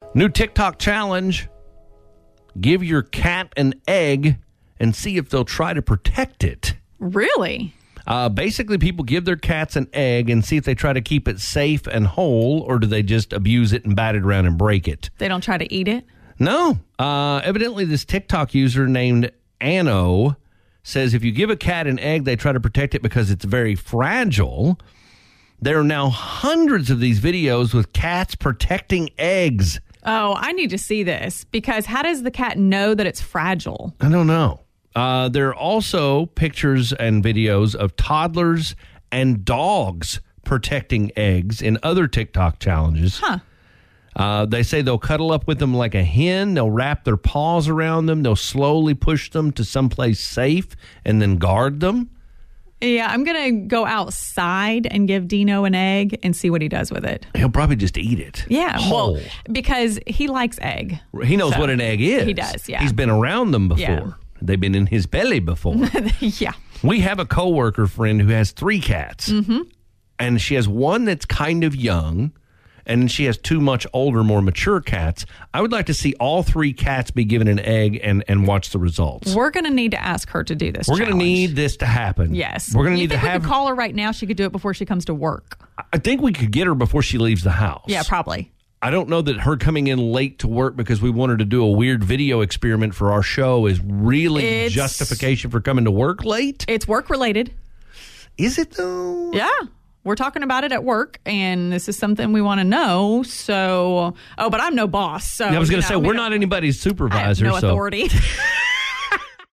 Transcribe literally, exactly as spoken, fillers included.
New TikTok challenge. Give your cat an egg and see if they'll try to protect it. Really? Uh, basically, people give their cats an egg and see if they try to keep it safe and whole, or do they just abuse it and bat it around and break it? They don't try to eat it? No. Uh, evidently, this TikTok user named Anno says if you give a cat an egg, they try to protect it because it's very fragile. There are now hundreds of these videos with cats protecting eggs. Oh, I need to see this, because how does the cat know that it's fragile? I don't know. Uh, there are also pictures and videos of toddlers and dogs protecting eggs in other TikTok challenges. Huh. Uh, they say they'll cuddle up with them like a hen. They'll wrap their paws around them. They'll slowly push them to someplace safe and then guard them. Yeah, I'm going to go outside and give Dino an egg and see what he does with it. He'll probably just eat it. Yeah, whole. well, because he likes egg. He knows So, what an egg is. He does, yeah. He's been around them before. Yeah. They've been in his belly before. Yeah. We have a coworker friend who has three cats. Mm-hmm. And she has one that's kind of young, and she has two much older, more mature cats. I would like to see all three cats be given an egg and, and watch the results. We're going to need to ask her to do this We're going to need this to happen. Yes. We're going to You need to think we have. could call her right now? She could do it before she comes to work. I think we could get her before she leaves the house. Yeah, probably. I don't know that her coming in late to work because we want her to do a weird video experiment for our show is really It's- justification for coming to work late. It's work related. Is it though? Yeah. We're talking about it at work, and this is something we want to know. So, oh, but I'm no boss. So I was going you to know, say, we we're don't- not anybody's I have supervisor. no so. authority.